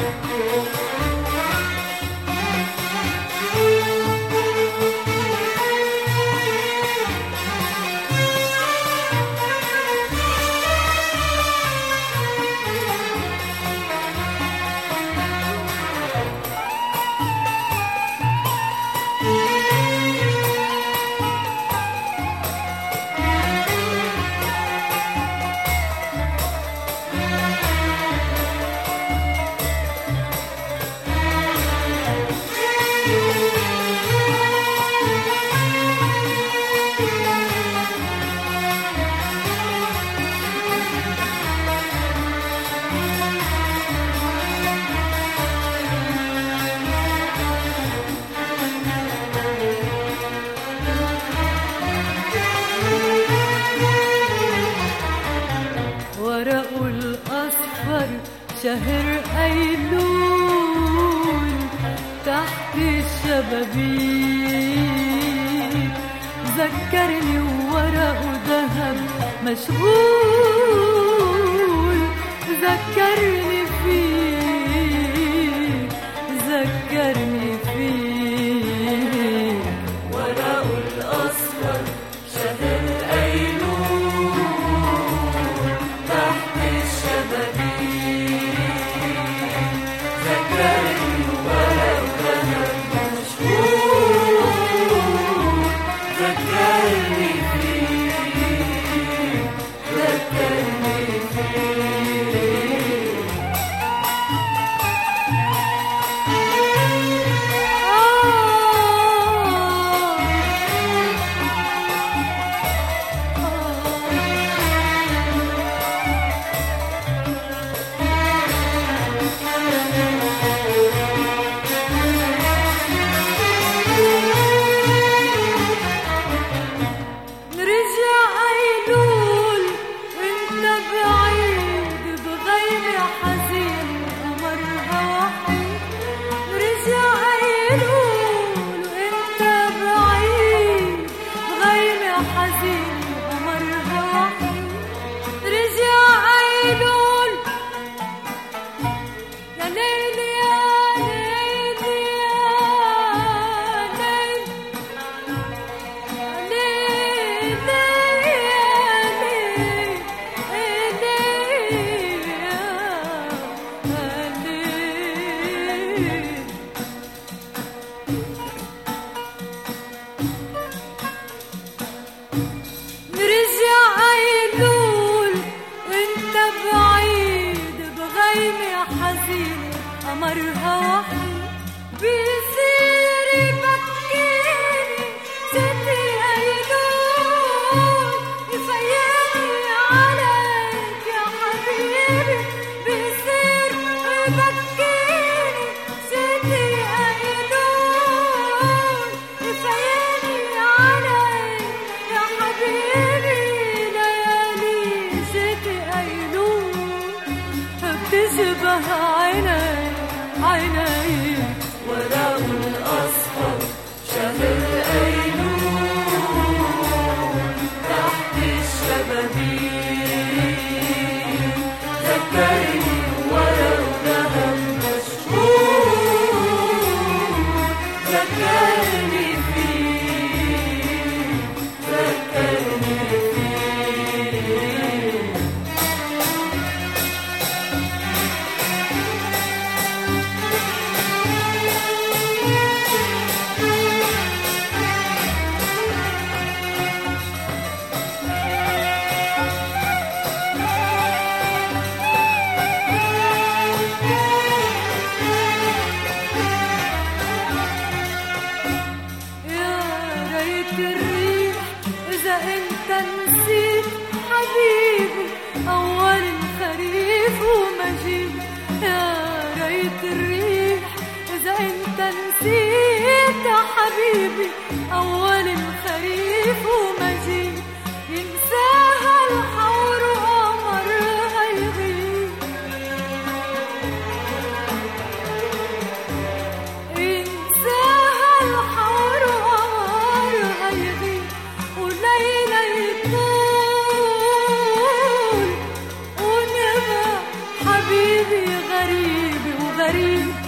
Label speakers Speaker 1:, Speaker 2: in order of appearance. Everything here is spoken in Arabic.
Speaker 1: شهر أيلول تحت الشبابيك ذكرني وورقه ذهب مشغول ذكرني فيك ذكرني فيك
Speaker 2: ورقه الأصفر شهر أيلول تحت الشبابيك ذكرني ورقه ذهب مشغول ذكرني فيك ذكرني فيك قمرها وحيد بيصير يبكيني ستي أيلول يفيقني عليك يا حبيبي بيصير يبكيني ستي أيلول يفيقني عليك يا حبيبي ليالي ستي أيلول بتشبه عيني ورقه الأصفر شهر أيلول تحت الشبابيك ذكرني ورقه ذهب مشغول ذكرني فيك ذكرني فيك
Speaker 1: نسيت حبيبي أول الخريف ومجيء يا ريت الريح إذا أنت نسيت حبيبي أول الخريف ومجيء ينساها الحور وقمرها يغيب ينساها الحور وقمرها يغيب وليلة يطول ونبقى حبيبي غريبي غريب